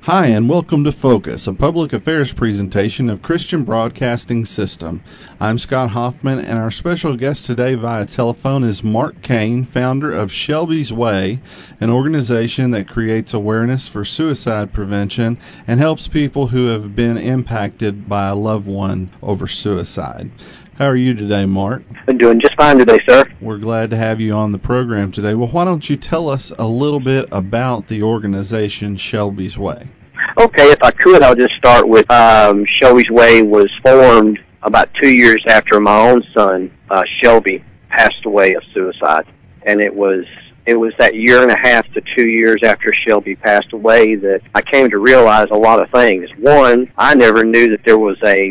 Hi, and welcome to Focus, a public affairs presentation of Christian Broadcasting System. I'm Scott Hoffman, and our special guest today via telephone is Mark Kane, founder of Shelby's Way, an organization that creates awareness for suicide prevention and helps people who have been impacted by a loved one over suicide. How are you today, Mark? I'm doing just fine today, sir. We're glad to have you on the program today. Well, why don't you tell us a little bit about the organization Shelby's Way? Okay, if I could, I'll just start with Shelby's Way was formed about 2 years after my own son, Shelby, passed away of suicide. And it was that year and a half to 2 years after Shelby passed away that I came to realize a lot of things. One, I never knew that there was a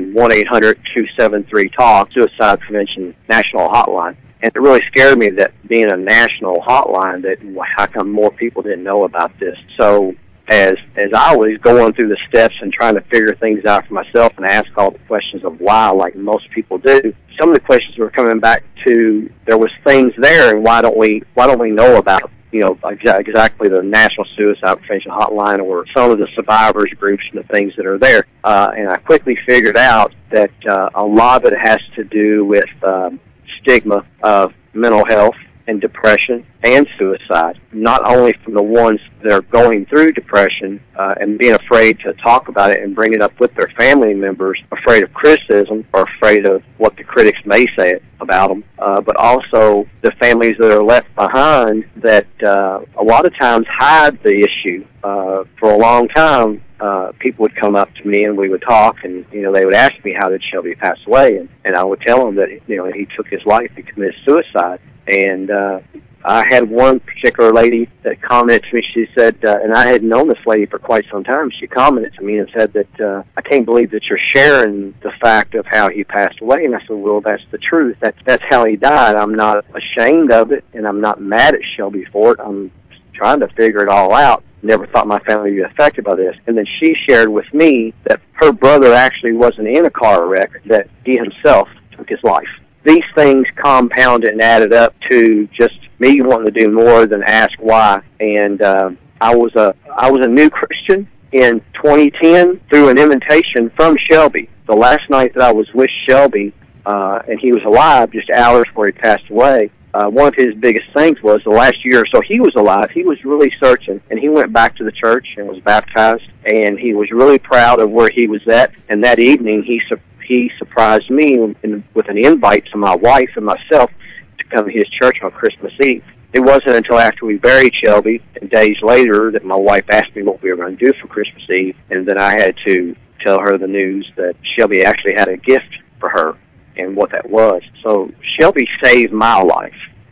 1-800-273-TALK suicide prevention national hotline. And it really scared me that being a national hotline, that how come more people didn't know about this. So as I was going through the steps and trying to figure things out for myself and ask all the questions of why, like most people do, some of the questions were coming back to there was things there, and why don't we know about, exactly the National Suicide Prevention Hotline or some of the survivors groups and the things that are there. And I quickly figured out that a lot of it has to do with stigma of mental health and depression and suicide, not only from the ones that are going through depression and being afraid to talk about it and bring it up with their family members, afraid of criticism or afraid of what the critics may say about them, but also the families that are left behind that a lot of times hide the issue. For a long time, people would come up to me and we would talk, and they would ask me, how did Shelby pass away? And I would tell them that he took his life, he committed suicide. And I had one particular lady that commented to me. She said, and I had known this lady for quite some time. She commented to me and said that I can't believe that you're sharing the fact of how he passed away. And I said, well, that's the truth. That's how he died. I'm not ashamed of it, and I'm not mad at Shelby for it. I'm trying to figure it all out. Never thought my family would be affected by this. And then she shared with me that her brother actually wasn't in a car wreck, that he himself took his life. These things compounded and added up to just me wanting to do more than ask why. And I was a new Christian in 2010 through an invitation from Shelby. The last night that I was with Shelby, and he was alive just hours before he passed away, one of his biggest things was the last year or so he was alive, he was really searching, and he went back to the church and was baptized, and he was really proud of where he was at. And that evening he surprised me with an invite to my wife and myself to come to his church on Christmas Eve. It wasn't until after we buried Shelby and days later that my wife asked me what we were going to do for Christmas Eve, and then I had to tell her the news that Shelby actually had a gift for her and what that was. So Shelby saved my life.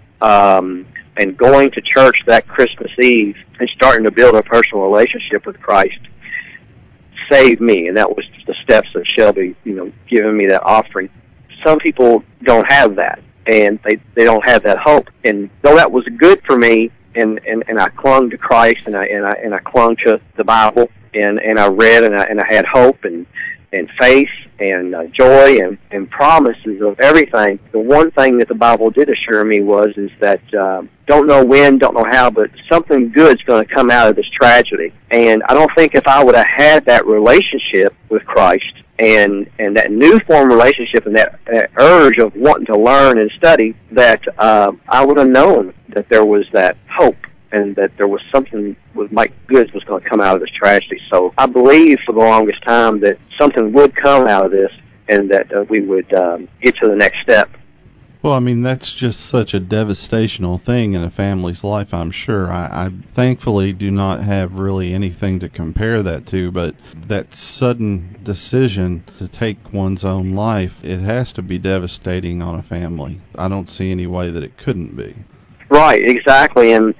And going to church that Christmas Eve and starting to build a personal relationship with Christ saved me, and that was the steps of Shelby, giving me that offering. Some people don't have that, and they don't have that hope. And though that was good for me, and I clung to Christ, and I clung to the Bible, and I read, and I had hope and faith and joy and promises of everything. The one thing that the Bible did assure me is that don't know when, don't know how, but something good's going to come out of this tragedy. And I don't think if I would have had that relationship with Christ and that new form relationship and that urge of wanting to learn and study, that I would have known that there was that hope and that there was something with Mike Goods was going to come out of this tragedy. So I believe for the longest time that something would come out of this and that we would get to the next step. Well, I mean, that's just such a devastational thing in a family's life, I'm sure. I thankfully do not have really anything to compare that to, but that sudden decision to take one's own life, it has to be devastating on a family. I don't see any way that it couldn't be. Right, exactly. And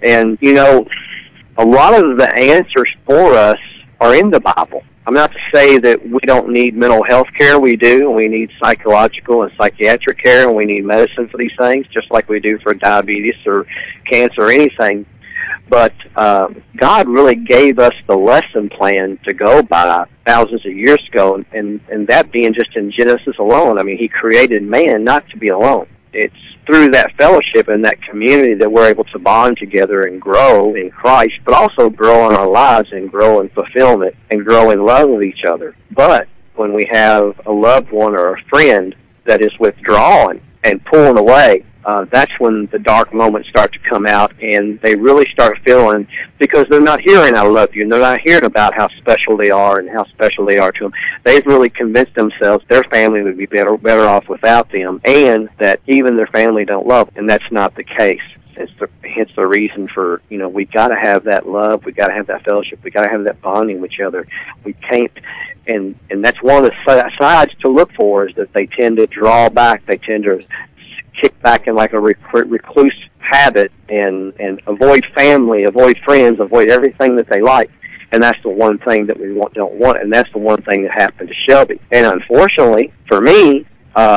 a lot of the answers for us are in the Bible. I'm not to say that we don't need mental health care. We do, and we need psychological and psychiatric care, and we need medicine for these things, just like we do for diabetes or cancer or anything. But God really gave us the lesson plan to go by thousands of years ago, and that being just in Genesis alone. I mean, He created man not to be alone. It's through that fellowship and that community that we're able to bond together and grow in Christ, but also grow in our lives and grow in fulfillment and grow in love with each other. But when we have a loved one or a friend that is withdrawing and pulling away, that's when the dark moments start to come out, and they really start feeling, because they're not hearing "I love you," and they're not hearing about how special they are and how special they are to them. They've really convinced themselves their family would be better off without them, and that even their family don't love them, and that's not the case. Hence the reason for, we got to have that love, we got to have that fellowship, we got to have that bonding with each other. We can't, and that's one of the sides to look for, is that they tend to draw back, they tend to kick back in like a recluse habit and avoid family, avoid friends, avoid everything that they like. And that's the one thing that we don't want, and that's the one thing that happened to Shelby. And unfortunately, for me,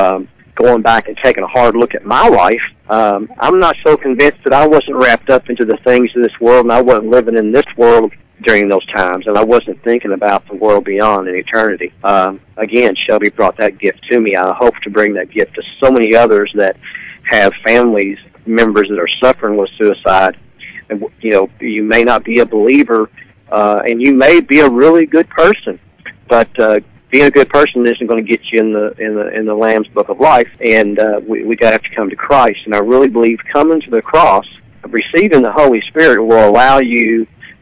going back and taking a hard look at my life, I'm not so convinced that I wasn't wrapped up into the things of this world, and I wasn't living in this world during those times, and I wasn't thinking about the world beyond in eternity. Again, Shelby brought that gift to me. I hope to bring that gift to so many others that have families, members that are suffering with suicide. And, you may not be a believer, and you may be a really good person, but being a good person isn't going to get you in the Lamb's Book of Life, and we got to have to come to Christ. And I really believe coming to the cross, receiving the Holy Spirit, will allow you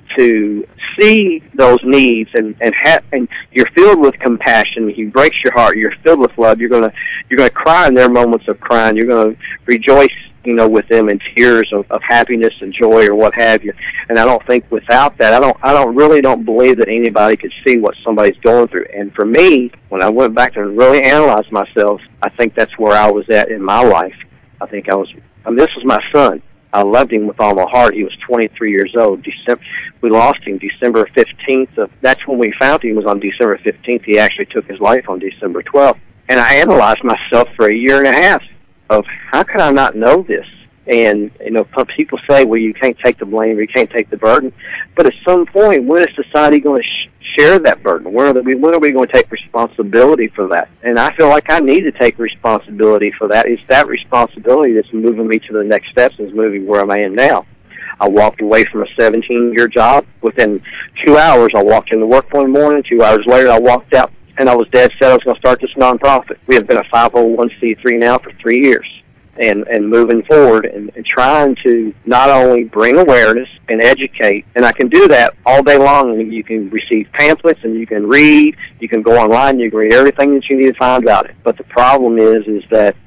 to see those needs, and you're filled with compassion. He breaks your heart. You're filled with love. You're gonna cry in their moments of crying. You're gonna rejoice, with them in tears of happiness and joy or what have you. And I don't think without that, I really don't believe that anybody could see what somebody's going through. And for me, when I went back and really analyzed myself, I think that's where I was at in my life. I think this was my son. I loved him with all my heart. He was 23 years old. We lost him December 15th. That's when we found him, was on December 15th. He actually took his life on December 12th. And I analyzed myself for a year and a half of how could I not know this? And, people say, well, you can't take the blame, you can't take the burden. But at some point, when is society going to share that burden? When are we going to take responsibility for that? And I feel like I need to take responsibility for that. It's that responsibility that's moving me to the next steps and is moving where I am now. I walked away from a 17-year job. Within 2 hours, I walked into work one morning. 2 hours later, I walked out, and I was dead set I was going to start this nonprofit. We have been a 501c3 now for 3 years. And moving forward and trying to not only bring awareness and educate, and I can do that all day long. You can receive pamphlets and you can read, you can go online, you can read everything that you need to find about it. But the problem is that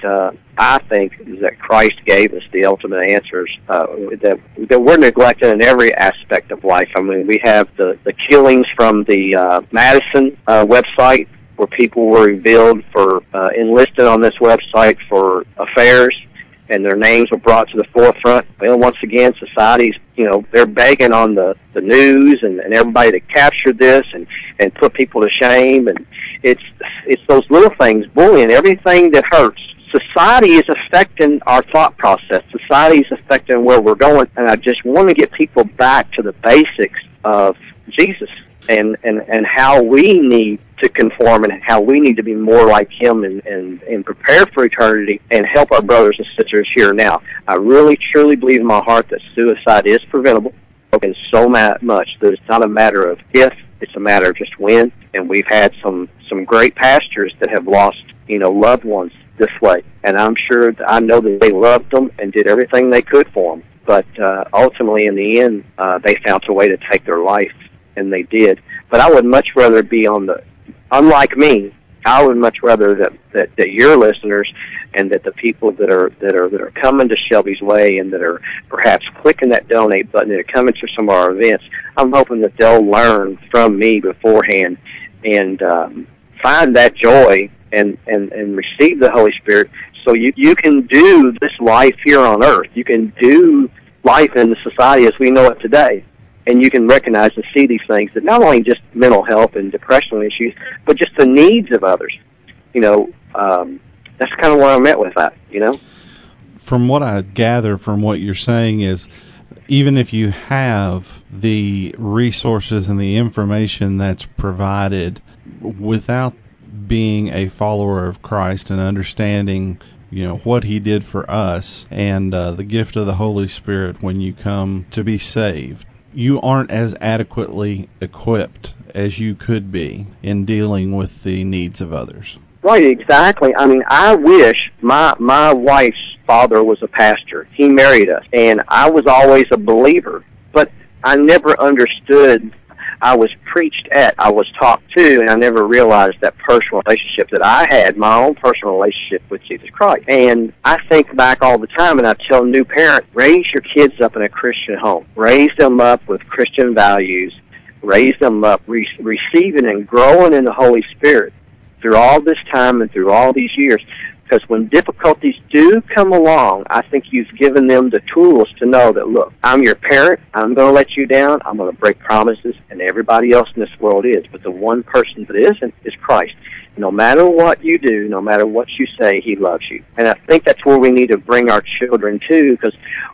I think is that Christ gave us the ultimate answers that we're neglected in every aspect of life. I mean, we have the killings from the Madison website, where people were revealed for enlisted on this website for affairs, and their names were brought to the forefront. Well, once again, society's, they're begging on the news and everybody to capture this and put people to shame. And it's those little things, bullying, everything that hurts. Society is affecting our thought process. Society is affecting where we're going. And I just want to get people back to the basics of Jesus and how we need to conform and how we need to be more like him and prepare for eternity and help our brothers and sisters here now. I really, truly believe in my heart that suicide is preventable, and so much that it's not a matter of if, it's a matter of just when. And we've had some great pastors that have lost, loved ones this way. And I know that they loved them and did everything they could for them. But ultimately, in the end, they found a way to take their life, and they did. But I would much rather be unlike me, I would much rather that your listeners and that the people that are coming to Shelby's Way and that are perhaps clicking that donate button and are coming to some of our events, I'm hoping that they'll learn from me beforehand and find that joy and receive the Holy Spirit, so you can do this life here on earth. You can do life in the society as we know it today. And you can recognize and see these things, that not only just mental health and depression issues, but just the needs of others. That's kind of where I'm at with that, From what I gather from what you're saying is, even if you have the resources and the information that's provided, without being a follower of Christ and understanding what he did for us and the gift of the Holy Spirit when you come to be saved. You aren't as adequately equipped as you could be in dealing with the needs of others. Right, exactly. I mean, I wish my wife's father was a pastor. He married us, and I was always a believer, but I never understood. I was preached at, I was taught to, and I never realized that personal relationship that I had, my own personal relationship with Jesus Christ. And I think back all the time, and I tell new parents, raise your kids up in a Christian home. Raise them up with Christian values. Raise them up receiving and growing in the Holy Spirit through all this time and through all these years. Because when difficulties do come along, I think you've given them the tools to know that, look, I'm your parent, I'm going to let you down, I'm going to break promises, and everybody else in this world is. But the one person that isn't is Christ. No matter what you do, no matter what you say, he loves you. And I think that's where we need to bring our children to, because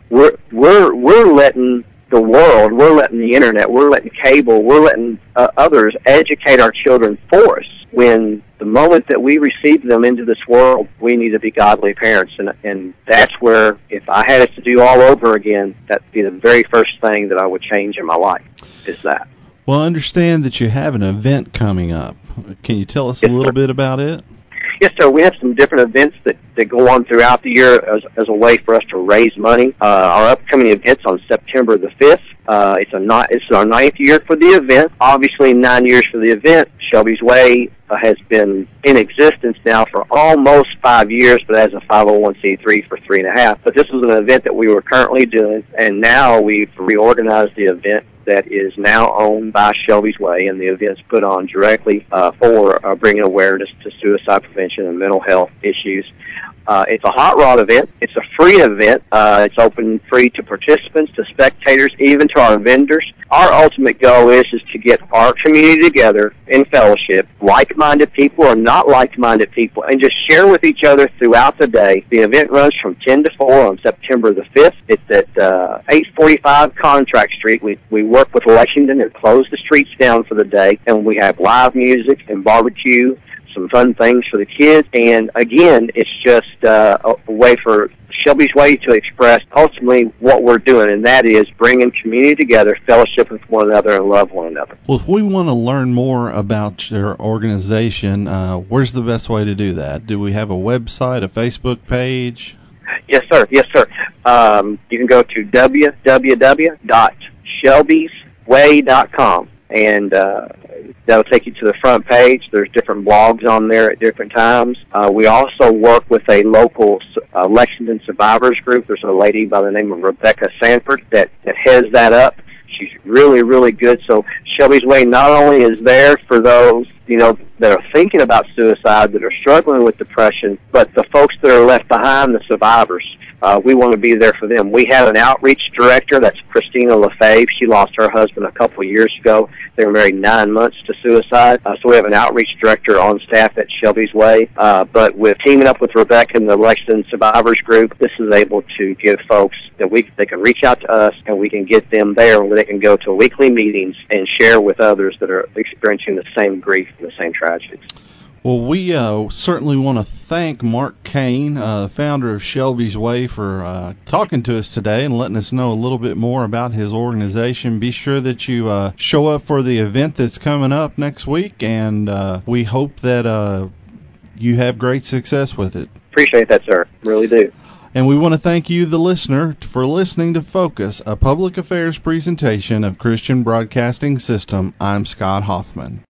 we're letting the world, we're letting the internet, we're letting cable, we're letting others educate our children for us, when the moment that we receive them into this world, we need to be godly parents. And that's where, if I had it to do all over again, that'd be the very first thing that I would change in my life, is that. Well, I understand that you have an event coming up. Can you tell us a little bit about it? Yes, sir. We have some different events that go on throughout the year as a way for us to raise money. Our upcoming event's on September the 5th. It's our 9th year for the event. Obviously, 9 years for the event. Shelby's Way has been in existence now for almost 5 years, but as a 501c3 for 3.5. But this was an event that we were currently doing, and now we've reorganized the event that is now owned by Shelby's Way, and the event's put on directly for bringing awareness to suicide prevention and mental health issues. It's a hot rod event. It's a free event. It's open free to participants, to spectators, even to our vendors. Our ultimate goal is to get our community together in fellowship, like-minded people or not like-minded people, and just share with each other throughout the day. The event runs from 10 to 4 on September the 5th. It's at 845 Contract Street. We work with Lexington and close the streets down for the day, and we have live music and barbecue, some fun things for the kids, and again, it's just a way for Shelby's Way to express ultimately what we're doing, and that is bringing community together, fellowship with one another, and love one another. Well, if we want to learn more about your organization, where's the best way to do that? Do we have a website, a Facebook page? Yes, sir. Yes, sir. You can go to www.shelbysway.com, and that'll take you to the front page. There's different blogs on there at different times. We also work with a local Lexington survivors group. There's a lady by the name of Rebecca Sanford that heads that up. She's really, really good. So Shelby's Way not only is there for those, that are thinking about suicide, that are struggling with depression, but the folks that are left behind, the survivors. We want to be there for them. We have an outreach director. That's Christina Lefebvre. She lost her husband a couple of years ago. They were married 9 months to suicide. So we have an outreach director on staff at Shelby's Way. But with teaming up with Rebecca and the Lexington Survivors Group, this is able to give folks that they can reach out to us, and we can get them there where they can go to weekly meetings and share with others that are experiencing the same grief and the same tragedies. Well, we certainly want to thank Mark Cain, founder of Shelby's Way, for talking to us today and letting us know a little bit more about his organization. Be sure that you show up for the event that's coming up next week, and we hope that you have great success with it. Appreciate that, sir. Really do. And we want to thank you, the listener, for listening to Focus, a public affairs presentation of Christian Broadcasting System. I'm Scott Hoffman.